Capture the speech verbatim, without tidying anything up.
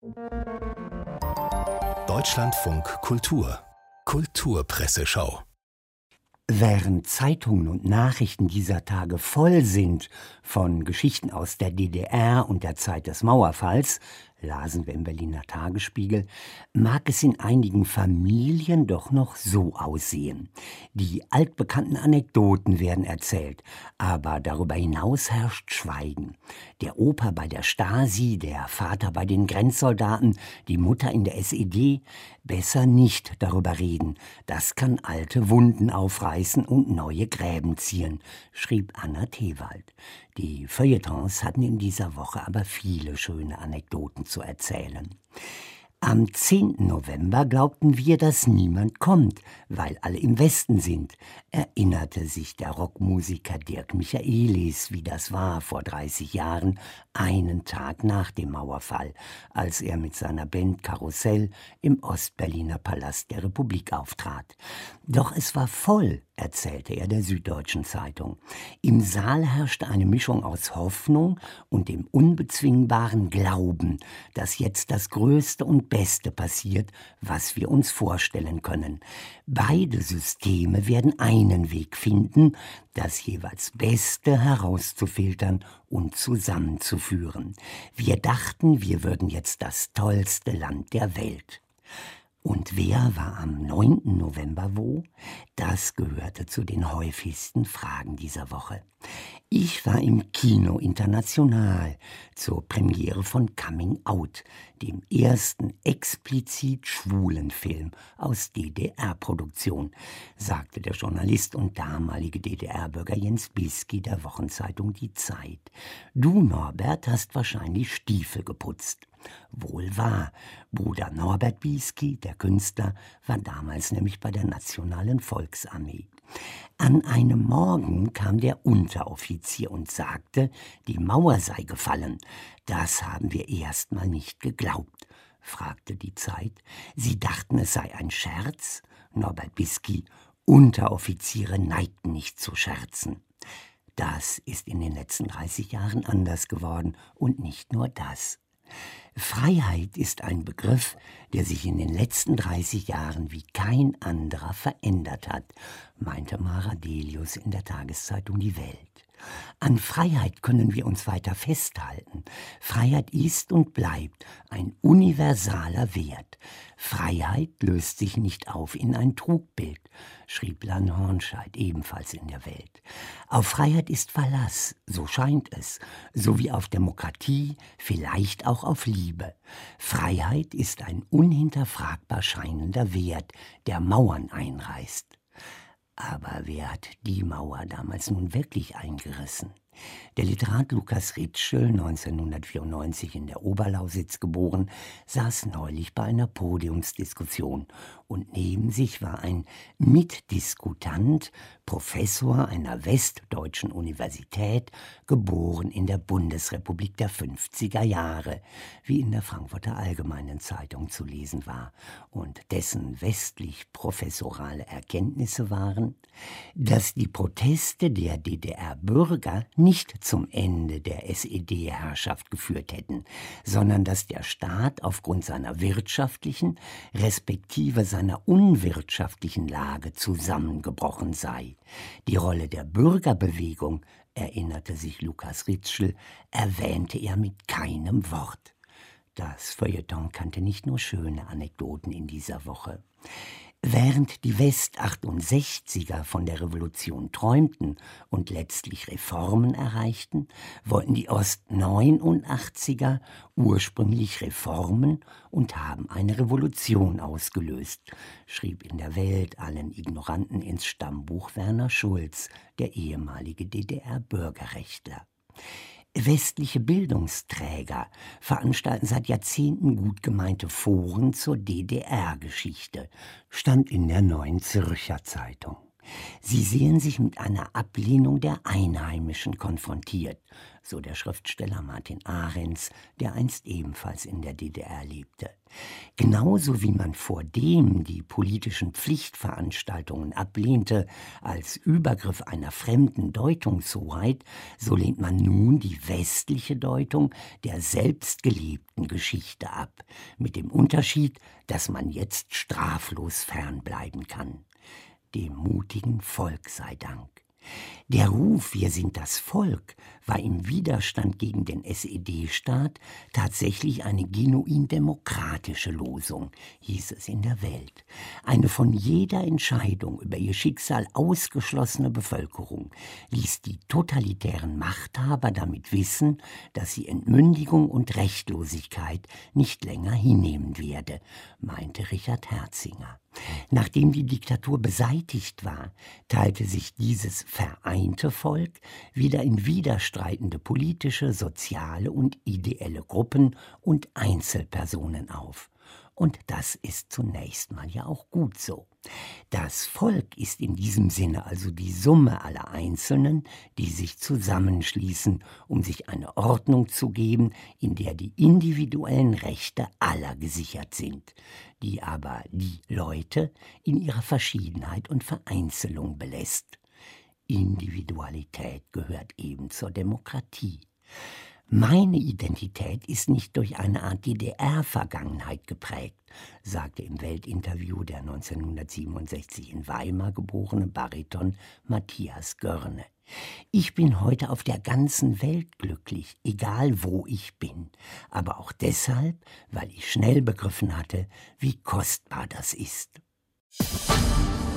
Deutschlandfunk Kultur Kulturpresseschau. Während Zeitungen und Nachrichten dieser Tage voll sind von Geschichten aus der D D R und der Zeit des Mauerfalls, lasen wir im Berliner Tagesspiegel, mag es in einigen Familien doch noch so aussehen. Die altbekannten Anekdoten werden erzählt, aber darüber hinaus herrscht Schweigen. Der Opa bei der Stasi, der Vater bei den Grenzsoldaten, die Mutter in der S E D. Besser nicht darüber reden. Das kann alte Wunden aufreißen und neue Gräben ziehen, schrieb Anna Thewald. Die Feuilletons hatten in dieser Woche aber viele schöne Anekdoten zu erzählen. Am zehnten November glaubten wir, dass niemand kommt, weil alle im Westen sind, erinnerte sich der Rockmusiker Dirk Michaelis, wie das war vor dreißig Jahren, einen Tag nach dem Mauerfall, als er mit seiner Band Karussell im Ostberliner Palast der Republik auftrat. Doch es war voll, erzählte er der Süddeutschen Zeitung. Im Saal herrschte eine Mischung aus Hoffnung und dem unbezwingbaren Glauben, dass jetzt das Größte und Beste passiert, was wir uns vorstellen können. Beide Systeme werden einen Weg finden, das jeweils Beste herauszufiltern und zusammenzuführen. Wir dachten, wir würden jetzt das tollste Land der Welt. Und wer war am neunten November wo? Das gehörte zu den häufigsten Fragen dieser Woche. Ich war im Kino International zur Premiere von Coming Out, dem ersten explizit schwulen Film aus D D R-Produktion, sagte der Journalist und damalige D D R-Bürger Jens Bisky der Wochenzeitung Die Zeit. Du, Norbert, hast wahrscheinlich Stiefel geputzt. Wohl wahr, Bruder Norbert Bisky, der Künstler, war damals nämlich bei der Nationalen Volksarmee. An einem Morgen kam der Unteroffizier und sagte, die Mauer sei gefallen. Das haben wir erst mal nicht geglaubt, fragte die Zeit. Sie dachten, es sei ein Scherz? Norbert Bisky, Unteroffiziere neigten nicht zu Scherzen. Das ist in den letzten dreißig Jahren anders geworden und nicht nur das. Freiheit ist ein Begriff, der sich in den letzten dreißig Jahren wie kein anderer verändert hat, meinte Mara Delius in der Tageszeitung Die Welt. An Freiheit können wir uns weiter festhalten. Freiheit ist und bleibt ein universaler Wert. Freiheit löst sich nicht auf in ein Trugbild, schrieb Lan Hornscheid ebenfalls in der Welt. Auf Freiheit ist Verlass, so scheint es, sowie auf Demokratie, vielleicht auch auf Liebe. Freiheit ist ein unhinterfragbar scheinender Wert, der Mauern einreißt. Aber wer hat die Mauer damals nun wirklich eingerissen? Der Literat Lukas Ritschl, neunzehnhundertvierundneunzig in der Oberlausitz geboren, saß neulich bei einer Podiumsdiskussion und neben sich war ein Mitdiskutant, Professor einer westdeutschen Universität, geboren in der Bundesrepublik der fünfziger Jahre, wie in der Frankfurter Allgemeinen Zeitung zu lesen war, und dessen westlich professorale Erkenntnisse waren, dass die Proteste der D D R-Bürger nicht zum Ende der S E D-Herrschaft geführt hätten, sondern dass der Staat aufgrund seiner wirtschaftlichen respektive seiner unwirtschaftlichen Lage zusammengebrochen sei. Die Rolle der Bürgerbewegung, erinnerte sich Lukas Ritschl, erwähnte er mit keinem Wort. Das Feuilleton kannte nicht nur schöne Anekdoten in dieser Woche. Während die West-achtundsechziger von der Revolution träumten und letztlich Reformen erreichten, wollten die Ost-neunundachtziger ursprünglich Reformen und haben eine Revolution ausgelöst, schrieb in der Welt allen Ignoranten ins Stammbuch Werner Schulz, der ehemalige D D R-Bürgerrechtler. Westliche Bildungsträger veranstalten seit Jahrzehnten gut gemeinte Foren zur D D R-Geschichte, stand in der Neuen Zürcher Zeitung. Sie sehen sich mit einer Ablehnung der Einheimischen konfrontiert, so der Schriftsteller Martin Arends, der einst ebenfalls in der D D R lebte. Genauso wie man vordem die politischen Pflichtveranstaltungen ablehnte als Übergriff einer fremden Deutungshoheit, so lehnt man nun die westliche Deutung der selbstgelebten Geschichte ab, mit dem Unterschied, dass man jetzt straflos fernbleiben kann. Dem mutigen Volk sei Dank. Der Ruf „Wir sind das Volk" war im Widerstand gegen den S E D-Staat tatsächlich eine genuin demokratische Losung, hieß es in der Welt. Eine von jeder Entscheidung über ihr Schicksal ausgeschlossene Bevölkerung ließ die totalitären Machthaber damit wissen, dass sie Entmündigung und Rechtlosigkeit nicht länger hinnehmen werde, meinte Richard Herzinger. Nachdem die Diktatur beseitigt war, teilte sich dieses vereinte Volk wieder in widerstreitende politische, soziale und ideelle Gruppen und Einzelpersonen auf. Und das ist zunächst mal ja auch gut so. Das Volk ist in diesem Sinne also die Summe aller Einzelnen, die sich zusammenschließen, um sich eine Ordnung zu geben, in der die individuellen Rechte aller gesichert sind, die aber die Leute in ihrer Verschiedenheit und Vereinzelung belässt. Individualität gehört eben zur Demokratie. Meine Identität ist nicht durch eine Art D D R-Vergangenheit geprägt, sagte im Weltinterview der neunzehnhundertsiebenundsechzig in Weimar geborene Bariton Matthias Görne. Ich bin heute auf der ganzen Welt glücklich, egal wo ich bin, aber auch deshalb, weil ich schnell begriffen hatte, wie kostbar das ist.